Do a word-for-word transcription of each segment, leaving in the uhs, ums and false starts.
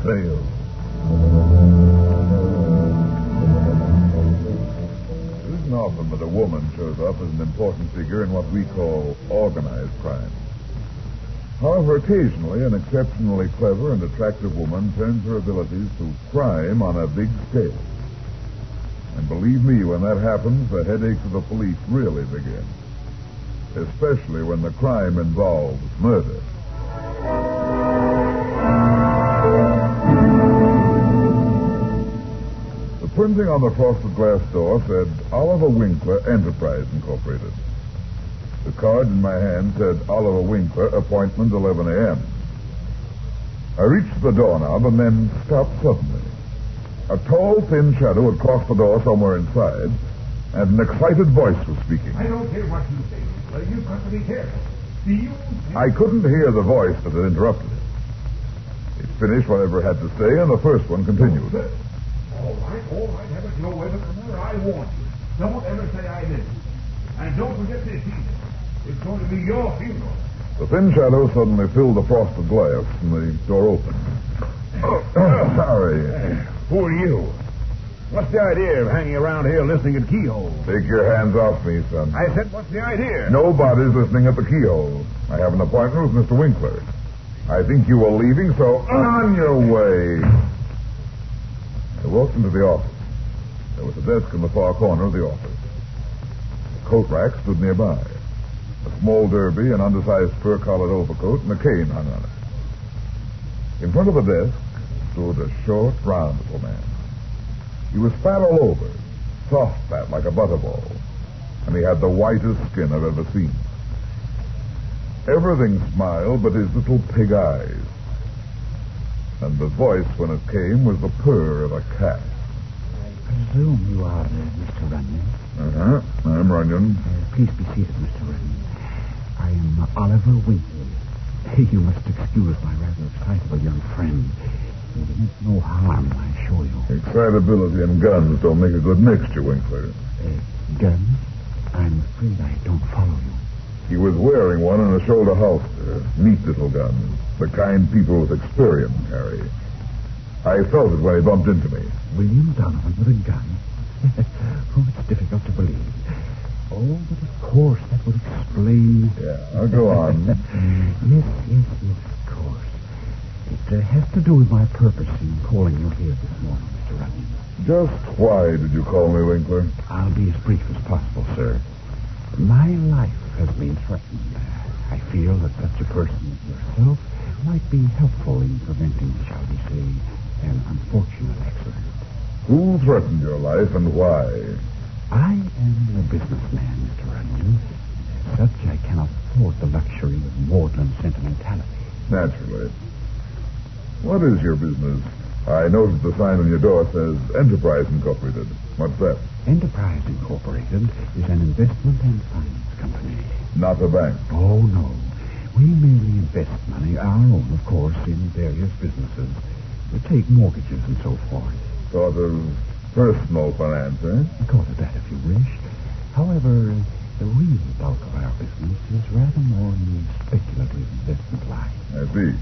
sale. It isn't often that a woman shows up as an important figure in what we call organized crime. However, occasionally, an exceptionally clever and attractive woman turns her abilities to crime on a big scale. And believe me, when that happens, the headaches of the police really begin. Especially when the crime involves murder. The printing on the frosted glass door said Oliver Winkler Enterprise Incorporated. The card in my hand said Oliver Winkler, appointment eleven a.m. I reached the doorknob and then stopped suddenly. A tall, thin shadow had crossed the door somewhere inside, and an excited voice was speaking. I don't care what you say, but you've got to be careful. Do you? I couldn't hear the voice that had interrupted it. It finished whatever it had to say, and the first one continued. All right, all right, have it your way, but remember, I warned you. Don't ever say I didn't. And don't forget this either. It's going to be your funeral. The thin shadow suddenly filled the frosted glass, and the door opened. Oh, sorry. Uh, who are you? What's the idea of hanging around here listening at keyholes? Take your hands off me, son. I said, what's the idea? Nobody's listening at the keyhole. I have an appointment with Mister Winkler. I think you were leaving, so on your way. I walked into the office. There was a desk in the far corner of the office. A coat rack stood nearby. A small derby, an undersized fur-collared overcoat, and a cane hung on it. In front of the desk stood a short, round little man. He was fat all over, soft fat like a butterball, and he had the whitest skin I've ever seen. Everything smiled but his little pig eyes. And the voice, when it came, was the purr of a cat. I presume you are uh, Mister Runyon. Uh-huh. I'm Runyon. Uh, please be seated, Mister Runyon. I am Oliver Winkler. You must excuse my rather excitable young friend. He meant no harm, I assure you. Excitability and guns don't make a good mixture, Winkler. Uh, guns? I'm afraid I don't follow you. He was wearing one in a shoulder holster. Neat little gun. The kind people with experience carry. I felt it when he bumped into me. William Donovan with a gun? Oh, it's difficult to believe. Oh, but of course, that would explain... Yeah, I'll go on. yes, yes, yes, of course. It uh, has to do with my purpose in calling you here this morning, Mister Runyon. Just why did you call me, Winkler? I'll be as brief as possible, sir. My life has been threatened. I feel that such a person as yourself might be helpful in preventing, shall we say, an unfortunate accident. Who threatened your life and why? I am a businessman, Mister Runyon. As such, I cannot afford the luxury of maudlin sentimentality. Naturally. What is your business? I noticed the sign on your door says Enterprise Incorporated. What's that? Enterprise Incorporated is an investment and finance company. Not a bank. Oh, no. We merely invest money, our own, of course, in various businesses. We take mortgages and so forth. Sort of personal finance, eh? Call it that if you wish. However, the real bulk of our business is rather more in the speculative investment line. I see.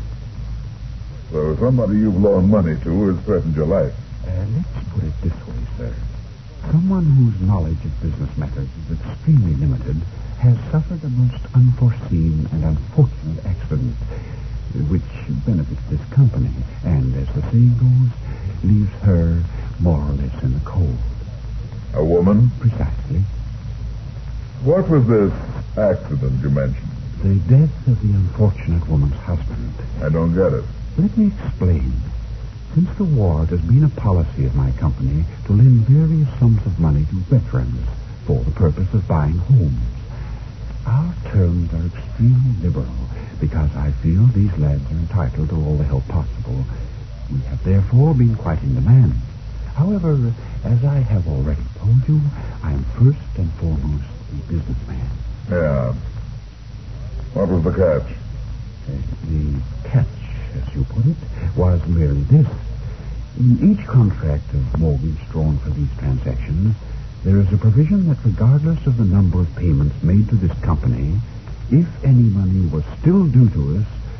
So somebody you've loaned money to has threatened your life. Uh, let's put it this way, sir. Someone whose knowledge of business matters is extremely limited has suffered a most unforeseen and unfortunate accident, which benefits this company, and, as the saying goes, leaves her more or less in the cold. A woman? Precisely. What was this accident you mentioned? The death of the unfortunate woman's husband. I don't get it. Let me explain. Since the war, it has been a policy of my company to lend various sums of money to veterans for the purpose of buying homes. Our terms are extremely liberal because I feel these lads are entitled to all the help possible. We have therefore been quite in demand. However, as I have already told you, I am first and foremost a businessman. Yeah. What was the catch? Uh, the catch, as you put it, was merely this. In each contract of mortgage drawn for these transactions, there is a provision that regardless of the number of payments made to this company, if any money was still due to us,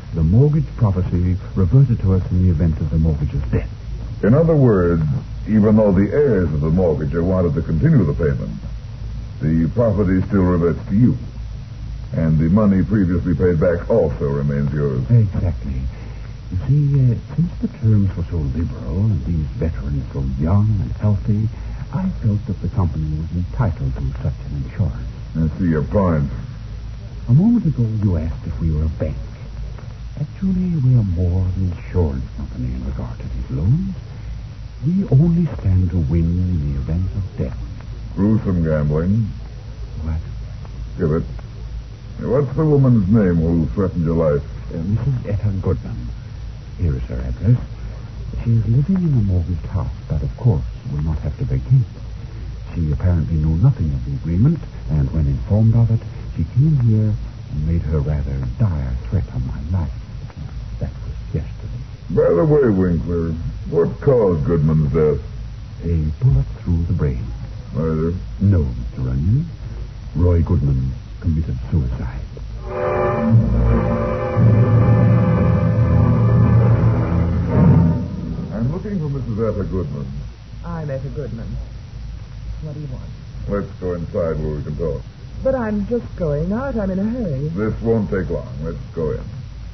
the mortgage prophecy reverted to us in the event of the mortgage's death. In other words, even though the heirs of the mortgager wanted to continue the payment, the property still reverts to you. And the money previously paid back also remains yours. Exactly. You see, uh, since the terms were so liberal and these veterans so young and healthy, I felt that the company was entitled to such an insurance. I see your point. A moment ago, you asked if we were a bank. Actually, we are more of an insurance company in regard to these loans. We only stand to win in the event of death. Gruesome gambling. What? Give it. What's the woman's name who threatened your life? Uh, Missus Etta Goodman. Here is her address. She is living in a mortgaged house, but of course will not have to vacate. She apparently knew nothing of the agreement, and when informed of it, she came here and made her rather dire threat on my life. That was yesterday. By the way, Winkler, what caused Goodman's death? A bullet through the brain. Murder? No, Mister Runyon. Roy Goodman committed suicide. I'm looking for Missus Etta Goodman. I'm Etta Goodman. What do you want? Let's go inside where we can talk. But I'm just going out. I'm in a hurry. This won't take long. Let's go in.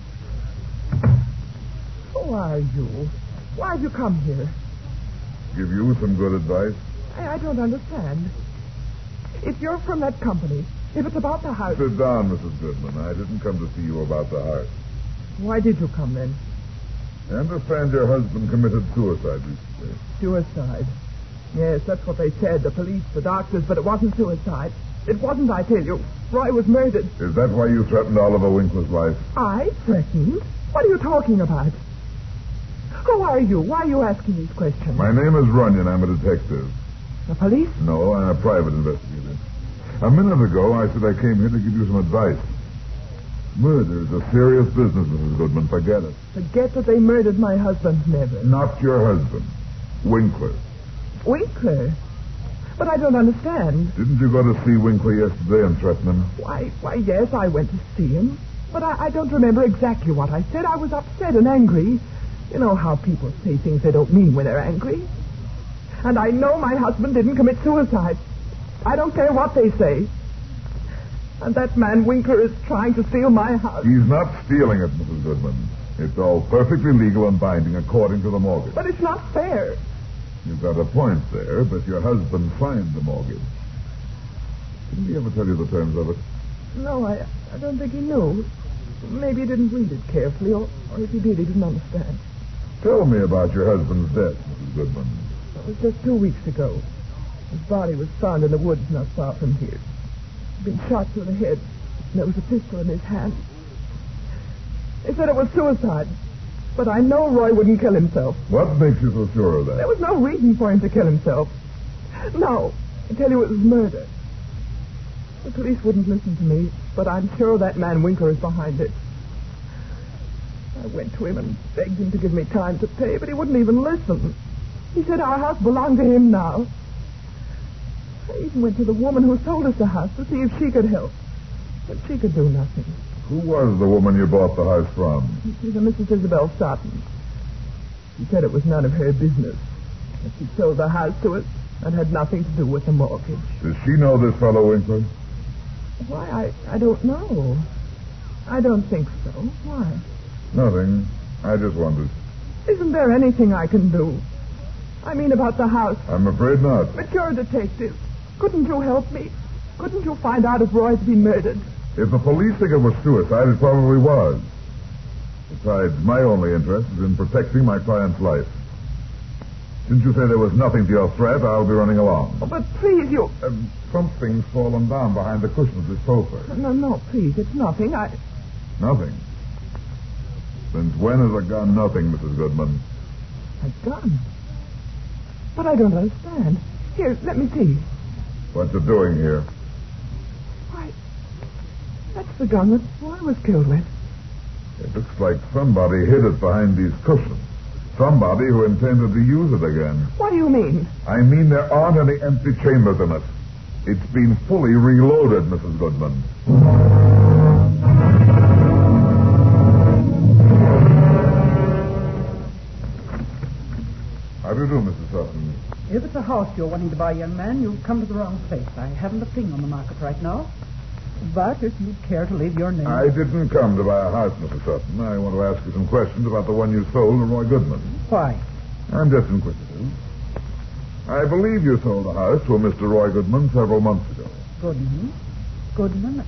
Who are you? Why'd you come here? Give you some good advice. I, I don't understand. If you're from that company, if it's about the house... Sit down, Missus Goodman. I didn't come to see you about the house. Why did you come then? I understand your husband committed suicide recently. Suicide. Yes, that's what they said, the police, the doctors, but it wasn't suicide. It wasn't, I tell you. Roy was murdered. Is that why you threatened Oliver Winkler's life? I threatened? What are you talking about? Who are you? Why are you asking these questions? My name is Runyon. I'm a detective. The police? No, I'm a private investigator. A minute ago, I said I came here to give you some advice. Murder is a serious business, Missus Goodman. Forget it. Forget that they murdered my husband, never. Not your husband. Winkler. Winkler? But I don't understand. Didn't you go to see Winkler yesterday and threaten him? Why, why, yes, I went to see him. But I, I don't remember exactly what I said. I was upset and angry. You know how people say things they don't mean when they're angry. And I know my husband didn't commit suicide. I don't care what they say. And that man Winkler is trying to steal my house. He's not stealing it, Missus Goodman. It's all perfectly legal and binding according to the mortgage. But it's not fair. You've got a point there, but your husband signed the mortgage. Didn't he ever tell you the terms of it? No, I, I don't think he knew. Maybe he didn't read it carefully, or, or if he did, he didn't understand. Tell me about your husband's death, Missus Goodman. It was just two weeks ago. His body was found in the woods not far from here. He'd been shot through the head, and there was a pistol in his hand. They said it was suicide, but I know Roy wouldn't kill himself. What makes you so sure of that? There was no reason for him to kill himself. No, I tell you it was murder. The police wouldn't listen to me, but I'm sure that man Winkler is behind it. I went to him and begged him to give me time to pay, but he wouldn't even listen. He said our house belonged to him now. I even went to the woman who sold us the house to see if she could help, but she could do nothing. Who was the woman you bought the house from? She's a Missus Isabel Stoughton. She said it was none of her business, that she sold the house to us and had nothing to do with the mortgage. Does she know this fellow Winkler? Why, I, I don't know. I don't think so. Why? Nothing. I just wondered. Isn't there anything I can do? I mean about the house. I'm afraid not. But you're a detective. Couldn't you help me? Couldn't you find out if Roy's been murdered? If the police think it was suicide, it probably was. Besides, my only interest is in protecting my client's life. Since you say there was nothing to your threat, I'll be running along. Oh, but please, you... Uh, something's fallen down behind the cushion of this sofa. No, no, please, it's nothing. I... Nothing? Since when has a gun nothing, Missus Goodman? A gun? But I don't understand. Here, let me see. What you doing here? Why, that's the gun that Roy was killed with. It looks like somebody hid it behind these cushions. Somebody who intended to use it again. What do you mean? I mean there aren't any empty chambers in it. It's been fully reloaded, Missus Goodman. How do you do, Missus Sutton? If it's a house you're wanting to buy, young man, you've come to the wrong place. I haven't a thing on the market right now. But if you'd care to leave your name... I didn't come to buy a house, Missus Sutton. I want to ask you some questions about the one you sold to Roy Goodman. Why? I'm just inquisitive. I believe you sold the house to a Mister Roy Goodman several months ago. Goodman? Goodman?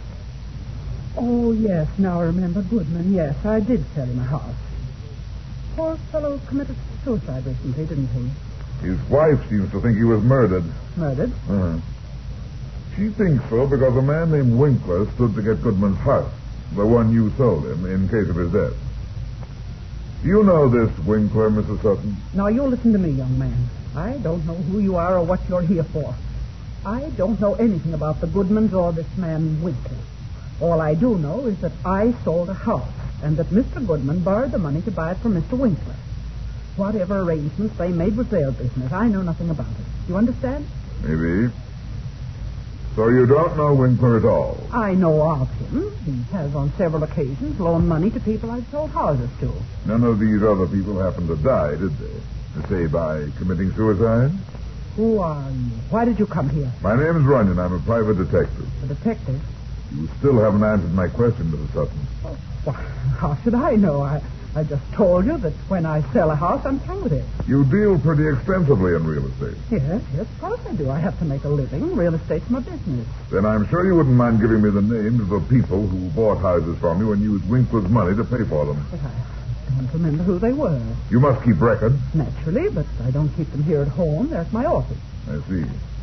Oh, yes, now I remember Goodman. Yes, I did sell him a house. Poor fellow committed suicide recently, didn't he? His wife seems to think he was murdered. Murdered? Uh-huh. She thinks so because a man named Winkler stood to get Goodman's house, the one you sold him, in case of his death. Do you know this Winkler, Missus Sutton? Now, you listen to me, young man. I don't know who you are or what you're here for. I don't know anything about the Goodmans or this man Winkler. All I do know is that I sold a house, and that Mister Goodman borrowed the money to buy it from Mister Winkler. Whatever arrangements they made was their business. I know nothing about it. You understand? Maybe. So you don't know Winkler at all? I know of him. He has on several occasions loaned money to people I've sold houses to. None of these other people happened to die, did they? To say by committing suicide? Who are you? Why did you come here? My name is Runyon. I'm a private detective. A detective? You still haven't answered my question, Missus Sutton. Oh, why, how should I know? I, I just told you that when I sell a house, I'm through with it. You deal pretty extensively in real estate. Yes, yes, of course I do. I have to make a living. Real estate's my business. Then I'm sure you wouldn't mind giving me the names of the people who bought houses from you and used Winkler's money to pay for them. But I don't remember who they were. You must keep record. Naturally, but I don't keep them here at home. They're at my office. I see.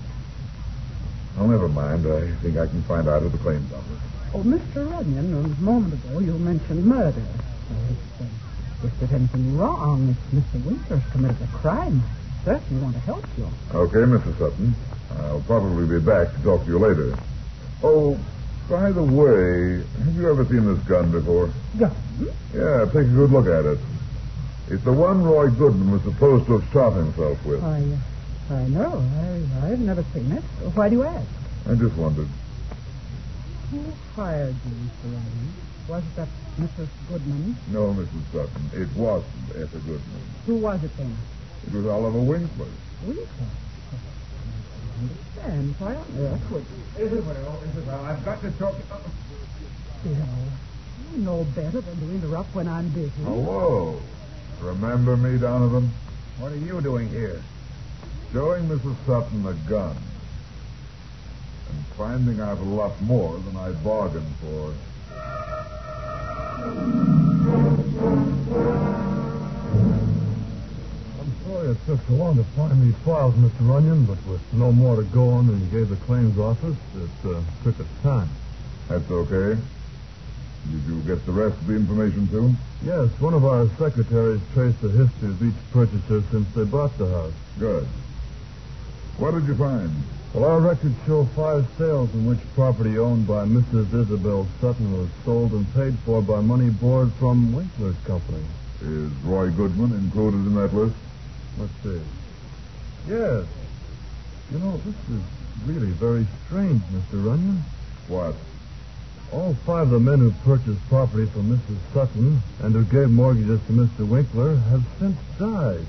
Oh, never mind. I think I can find out at the claims office. Oh, Mister Runyon, a moment ago you mentioned murder. Uh, if, uh, if there's anything wrong, if Mister Winkler's committed a crime, I certainly want to help you. Okay, Missus Sutton. I'll probably be back to talk to you later. Oh, by the way, have you ever seen this gun before? Gun? Yeah, take a good look at it. It's the one Roy Goodman was supposed to have shot himself with. I, uh, I know. I, I've never seen it. Why do you ask? I just wondered. Who hired you, Mister Runyon? Was it that Missus Goodman? No, Missus Sutton. It wasn't Etta Goodman. Who was it then? It was Oliver Winkler. Winkler? I don't understand. Why on earth would... Isabel, Isabel, I've got to talk... Uh, Bill, you know better than to interrupt when I'm busy. Hello. Remember me, Donovan? what are you doing here? Showing Missus Sutton the gun. And finding out a lot more than I bargained for. I'm sorry it took so long to find these files, Mister Runyon, but with no more to go on than you gave the claims office, it uh, took us time. That's okay. Did you get the rest of the information, too? Yes, one of our secretaries traced the history of each purchaser since they bought the house. Good. What did you find? Well, our records show five sales in which property owned by Missus Isabel Sutton was sold and paid for by money borrowed from Winkler's company. Is Roy Goodman included in that list? Let's see. Yes. You know, this is really very strange, Mister Runyon. What? All five of the men who purchased property from Missus Sutton and who gave mortgages to Mister Winkler have since died.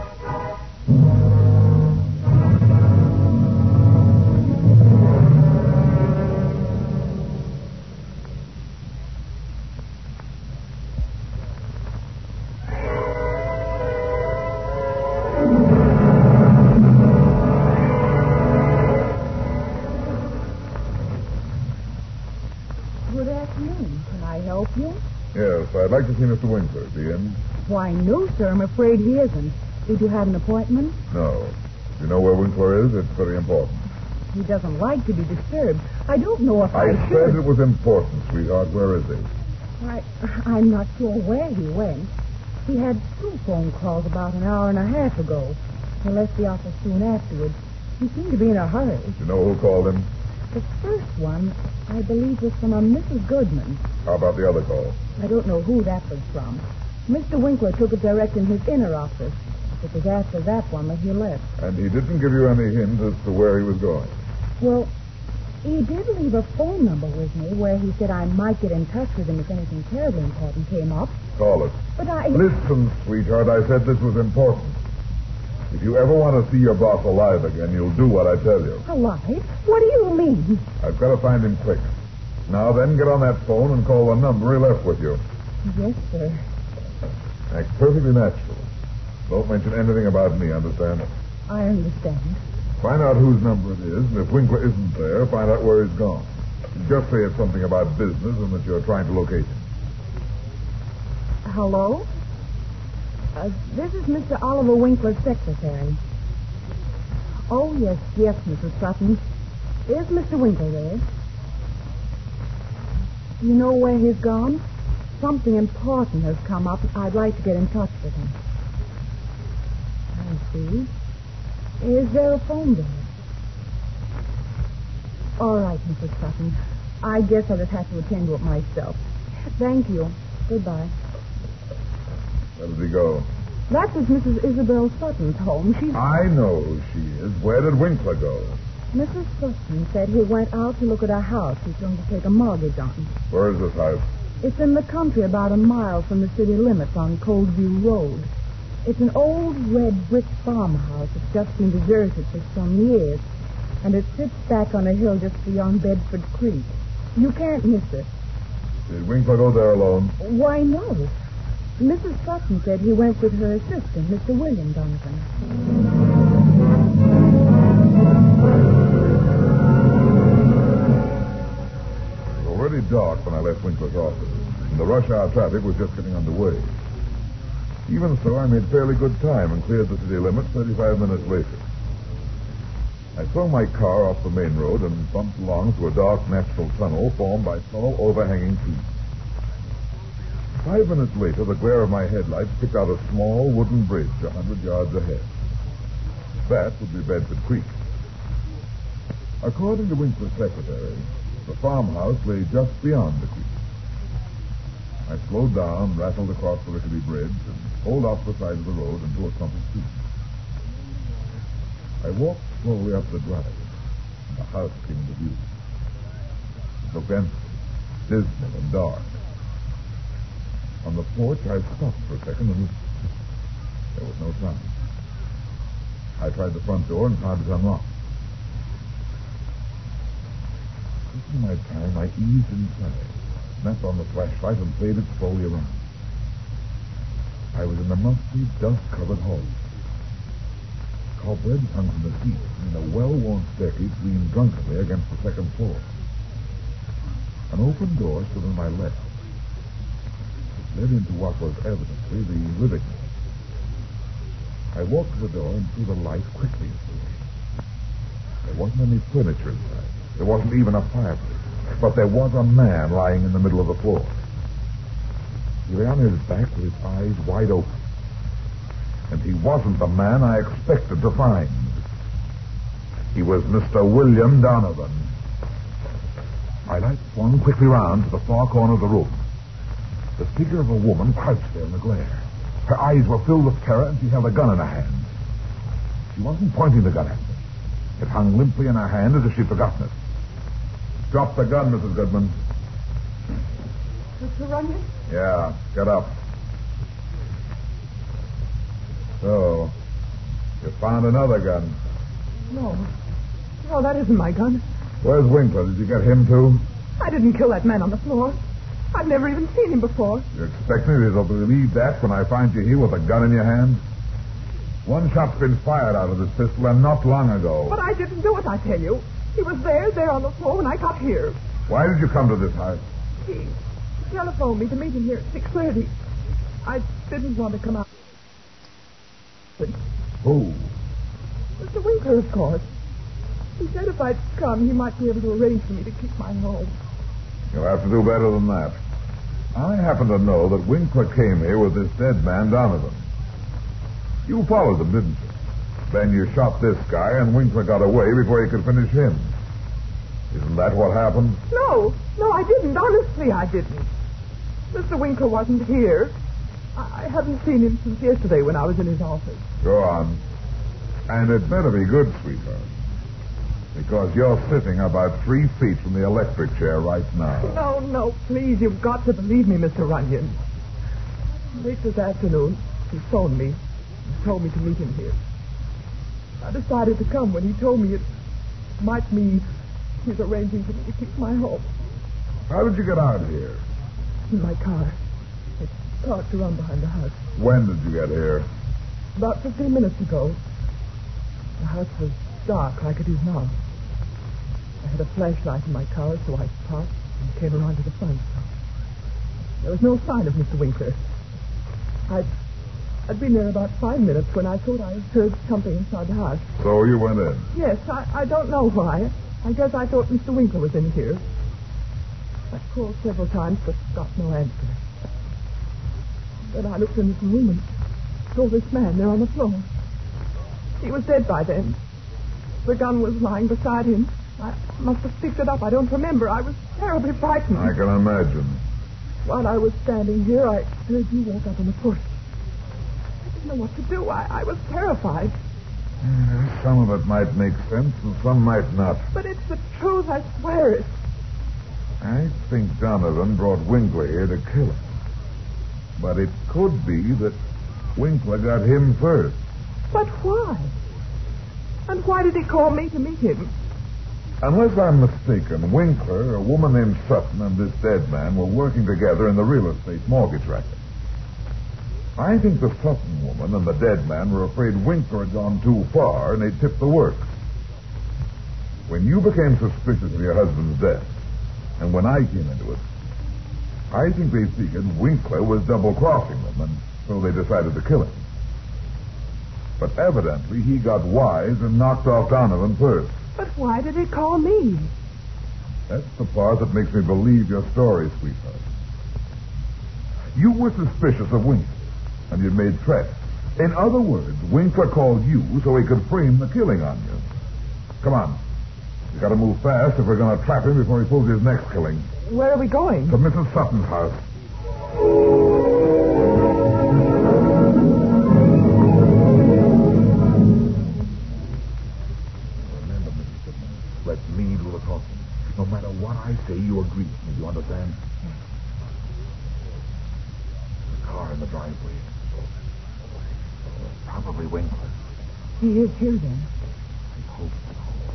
Yes, I'd like to see Mister Winkler. Is he in? Why, no, sir. I'm afraid he isn't. Did you have an appointment? No. If you know where Winkler is, it's very important. He doesn't like to be disturbed. I don't know if I, I should. said it was important, sweetheart. Where is he? I, I'm not sure where he went. He had two phone calls about an hour and a half ago. He left the office soon afterwards. He seemed to be in a hurry. Do you know who called him? The first one, I believe, was from a Missus Goodman. How about the other call? I don't know who that was from. Mister Winkler took it direct in his inner office. It was after that one that he left. And he didn't give you any hint as to where he was going? Well, he did leave a phone number with me where he said I might get in touch with him if anything terribly important came up. Call it. But I... Listen, sweetheart, I said this was important. If you ever want to see your boss alive again, you'll do what I tell you. Alive? What do you mean? I've got to find him quick. Now then, get on that phone and call the number he left with you. Yes, sir. Act perfectly natural. Don't mention anything about me, understand? I understand. Find out whose number it is, and if Winkler isn't there, find out where he's gone. Just say it's something about business and that you're trying to locate him. Hello? Uh, this is Mister Oliver Winkler's secretary. Oh, yes, yes, Missus Sutton. Is Mister Winkler there? You know where he's gone? Something important has come up. I'd like to get in touch with him. I see. Is there a phone there? All right, Missus Sutton. I guess I'll just have to attend to it myself. Thank you. Goodbye. Where does he go? That was Missus Isabel Sutton's home. She... I know who she is. Where did Winkler go? Missus Sutton said he went out to look at a house he's going to take a mortgage on. Where is this house? It's in the country about a mile from the city limits on Coldview Road. It's an old red brick farmhouse that's just been deserted for some years, and it sits back on a hill just beyond Bedford Creek. You can't miss it. Did Winkler go there alone? Why, no. Missus Sutton said he went with her assistant, Mister William Donovan. It was already dark when I left Winkler's office, and the rush hour traffic was just getting underway. Even so, I made fairly good time and cleared the city limits thirty-five minutes later. I swung my car off the main road and bumped along through a dark natural tunnel formed by tall, overhanging trees. Five minutes later, the glare of my headlights picked out a small wooden bridge a hundred yards ahead. That would be Bedford Creek. According to Winkler's secretary, the farmhouse lay just beyond the creek. I slowed down, rattled across the rickety bridge, and pulled off the side of the road into a clump of trees. I walked slowly up the drive, and the house came into view. It looked empty, dismal, and dark. On the porch, I stopped for a second, and there was no sound. I tried the front door and found it unlocked. Taking my time, I eased inside, snapped on the flashlight, and played it slowly around. I was in the musty, dust-covered hall. Cobwebs hung from the seats, and a well-worn staircase leaned drunkenly against the second floor. An open door stood on my left. It led into what was evidently the living room. I walked to the door and threw the light quickly into the room. There wasn't any furniture inside. There wasn't even a fireplace. But there was a man lying in the middle of the floor. He lay on his back with his eyes wide open. And he wasn't the man I expected to find. He was Mister William Donovan. My light swung quickly round to the far corner of the room. The figure of a woman crouched there in the glare. Her eyes were filled with terror, and she held a gun in her hand. She wasn't pointing the gun at me. It hung limply in her hand as if she'd forgotten it. Drop the gun, Missus Goodman. Mister Runyon? Yeah, get up. So, you found another gun. No. No, that isn't my gun. Where's Winkler? Did you get him, too? I didn't kill that man on the floor. I've never even seen him before. You expect me to believe that when I find you here with a gun in your hand? One shot's been fired out of this pistol, and not long ago. But I didn't do it, I tell you. He was there, there on the floor when I got here. Why did you come to this house? He telephoned me to meet him here at six thirty. I didn't want to come out. Who? Mister Winkler, of course. He said if I'd come, he might be able to arrange for me to keep my home. You'll have to do better than that. I happen to know that Winkler came here with this dead man, Donovan. You followed him, didn't you? Then you shot this guy, and Winkler got away before you could finish him. Isn't that what happened? No, no, I didn't. Honestly, I didn't. Mister Winkler wasn't here. I, I haven't seen him since yesterday when I was in his office. Go on. And it better be good, sweetheart. Because you're sitting about three feet from the electric chair right now. No, no, please, you've got to believe me, Mister Runyon. Late this afternoon, he phoned me and told me to meet him here. I decided to come when he told me it might mean he's arranging for me to keep my home. How did you get out here? In my car. It's parked around behind the house. When did you get here? About fifteen minutes ago. The house was dark like it is now. I had a flashlight in my car, so I parked and came around to the front. There was no sign of Mister Winkler. I'd, I'd been there about five minutes when I thought I heard something inside the house. So you went in? Yes, I, I don't know why. I guess I thought Mister Winkler was in here. I called several times, but got no answer. Then I looked in this room and saw this man there on the floor. He was dead by then. The gun was lying beside him. I must have picked it up. I don't remember. I was terribly frightened. I can imagine. While I was standing here, I heard you walk up on the porch. I didn't know what to do. I, I was terrified. Yeah, some of it might make sense and some might not. But it's the truth. I swear it. I think Donovan brought Winkler here to kill him. But it could be that Winkler got him first. But why? And why did he call me to meet him? Unless I'm mistaken, Winkler, a woman named Sutton, and this dead man were working together in the real estate mortgage racket. I think the Sutton woman and the dead man were afraid Winkler had gone too far, and they tipped the works. When you became suspicious of your husband's death, and when I came into it, I think they figured Winkler was double-crossing them, and so they decided to kill him. But evidently he got wise and knocked off Donovan first. But why did he call me? That's the part that makes me believe your story, sweetheart. You were suspicious of Winkler, and you made threats. In other words, Winkler called you so he could frame the killing on you. Come on. You gotta move fast if we're gonna trap him before he pulls his next killing. Where are we going? To Missus Sutton's house. Remember, Missus Goodman, let me do the talking. No matter what I say, you agree with me. You understand? The car in the driveway. Probably Winkler. He is here, then. I hope so.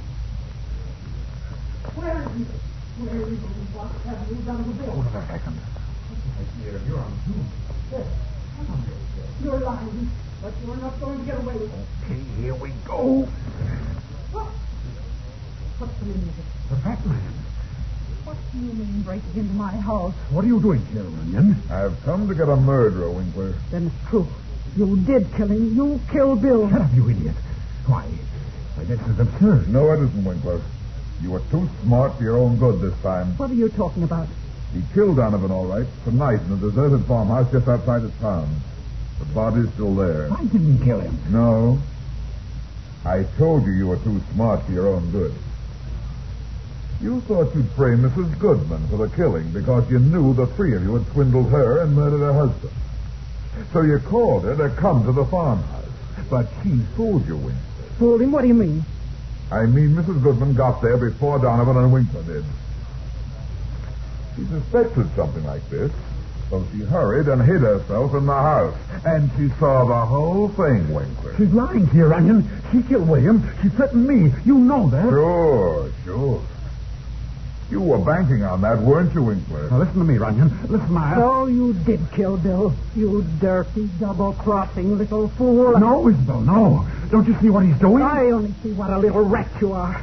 Where is he? Where is he? What have you done with Hold on a second. Here, you're on two. this? You're lying, but you're not going to get away with it. Okay, here we go. What? What's the meaning of it? The fat man. What do you mean breaking into my house? What are you doing here, Runyon? I've come to get a murderer, Winkler. Then it's true. You did kill him. You killed Bill. Shut up, you idiot. Why, why, this is absurd. No, it isn't, Winkler. You were too smart for your own good this time. What are you talking about? He killed Donovan, all right, tonight in a deserted farmhouse just outside of town. The body's still there. I didn't kill him. No. I told you you were too smart for your own good. You thought you'd frame Missus Goodman for the killing because you knew the three of you had swindled her and murdered her husband. So you called her to come to the farmhouse. But she fooled you, Winkler. Fooled him? What do you mean? I mean Missus Goodman got there before Donovan and Winkler did. She suspected something like this, so she hurried and hid herself in the house. And she saw the whole thing, Winkler. She's lying to you, Runyon. She killed William. She threatened me. You know that. Sure, sure. You were banking on that, weren't you, Winkler? Now, listen to me, Runyon. Listen, my... So you did kill Bill. You dirty, double-crossing little fool. No, Isabel, no. Don't you see what he's doing? I only see what a little rat you are.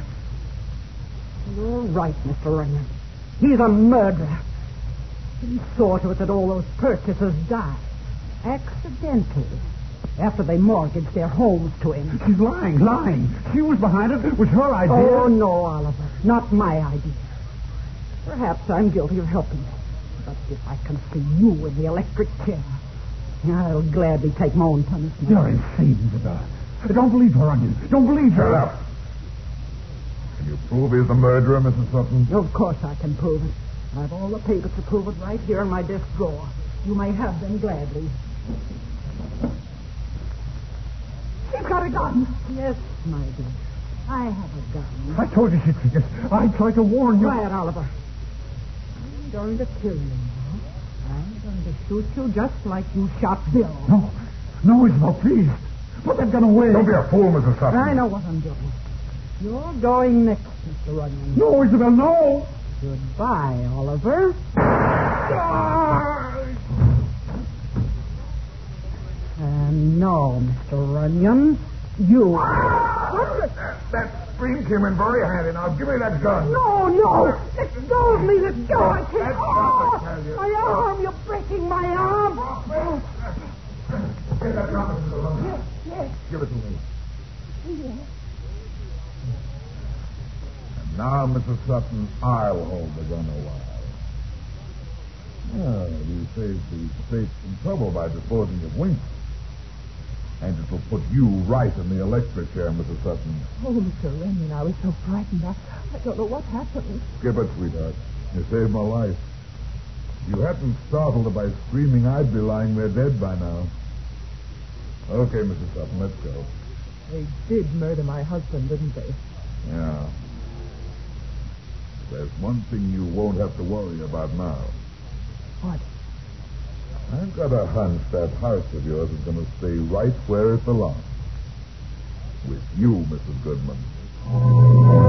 You're right, Mister Runyon. He's a murderer. He saw to it that all those purchasers died. Accidentally. After they mortgaged their homes to him. She's lying, lying. She was behind it. It was her idea. Oh, no, Oliver. Not my idea. Perhaps I'm guilty of helping you. But if I can see you in the electric chair, I'll gladly take my own punishment. You're insane, Isabel. Don't believe her, Onion. Don't believe her. Shut up. Can you prove he's the murderer, Missus Sutton? Of course I can prove it. I've all the papers to prove it right here in my desk drawer. You may have them gladly. She's got a gun. Yes, my dear. I have a gun. I told you she'd see it. I tried to warn you. Quiet, Oliver. I'm going to kill you now. I'm going to shoot you just like you shot Bill. No. No, Isabel, please. Put that gun away. Don't be a fool, Missus Sutton. I know what I'm doing. You're going next, Mister Runyon. No, Isabel, no. Goodbye, Oliver. And no, Mister Runyon, you. That, that scream came in very handy. Now, give me that gun. No, no. Let go of me. Let go. I can't. That's Oh, what I tell you. my arm. You're breaking my arm. Give that gun, Missus Sutton. Yes, yes, Give it to me. yes. And now, Missus Sutton, I'll hold the gun a while. Well, you saved the state some trouble by disposing of Winkler. And it will put you right in the electric chair, Missus Sutton. Oh, Mister Runyon, I was so frightened. I, I don't know what happened. Skip it, sweetheart. You saved my life. If you hadn't startled her by screaming, I'd be lying there dead by now. Okay, Missus Sutton, let's go. They did murder my husband, didn't they? Yeah. There's one thing you won't have to worry about now. What? I've got a hunch that heart of yours is going to stay right where it belongs. With you, Missus Goodman.